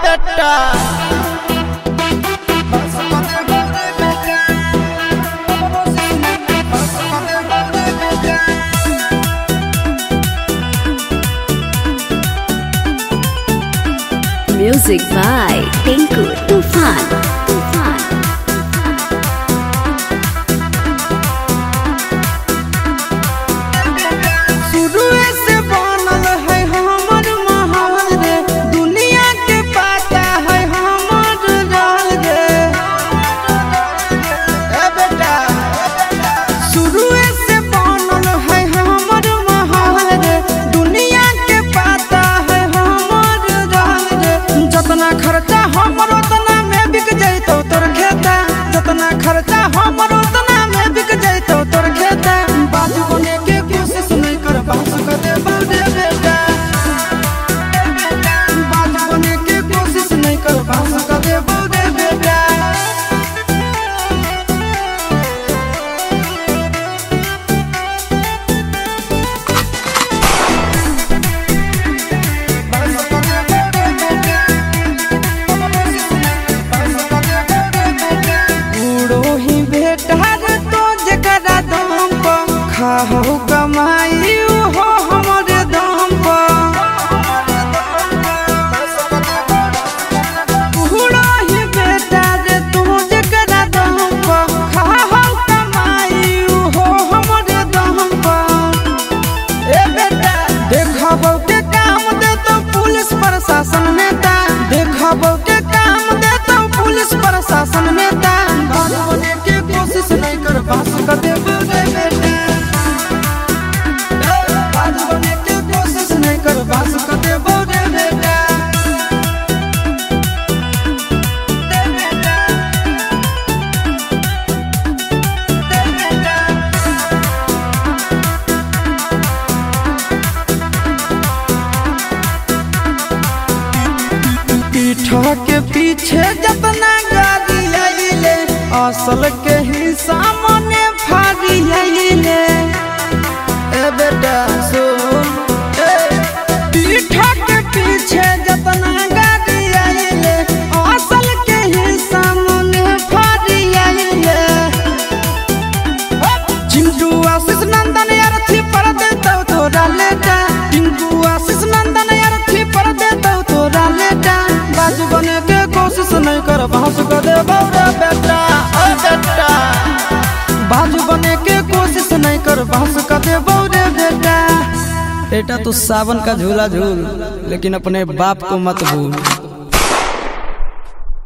बेटा। Music by Tinku Tufan. शुरुए से बनल है हमर महल रे, दुनिया के पता है हमर राज रे। ए बेटा शुरुए से बनल है हमर महल रे, दुनिया के पता है हमर राज रे। जतना खर्चा हमर उतना में बिक जैतो तोर खेता, जतना खर्चा हमर उतना में बिक जैतो तोर खेता। बाजू बने के कोशिश नहीं कर बास कर दे बाबे बेटा, बाजू बने के कोशिश नहीं कर बास कर दे बाबे बेटा। बूढ़ो ही बेटा रे तो जकरा दम पर खाहु कमाई हो हमरे दम पर। बूढ़ो ही बेटा रे तू जकरा दम पर खाहु कमाई हो हमरे दम पर। ए बेटा देखबो के काम दे तो पुलिस प्रशासन नेता, देखबो के काम दे तो पुलिस प्रशासन नेता। बाजू बने के कोशिश नहीं कर बास कर दे बेटा, बाजू बने के कोशिश नहीं कर बास कर दे बेटा। पीठा के पीछे जतना गाड़ी आइले, असल के हिस्सा मने फाड़ी आइले। ए बेटा सुन, पीठा के पीछे जतना गाड़ी आइले, असल के हिस्सा मने फाड़ी आइले। चिंटू आशीष नंदन अर्थी पर देता तोरा लेटा, चिंटू आशीष नंदन अर्थी पर देता तोरा लेटा। बाजू बने के कोशिश नहीं कर बास कर दे बौरा बेटा, ओ बेटा बाजू बने के कोशिश नहीं कर बास कर दे बौरे बेटा। बेटा तू सावन का झूला झूल, लेकिन अपने बाप को मत भूल।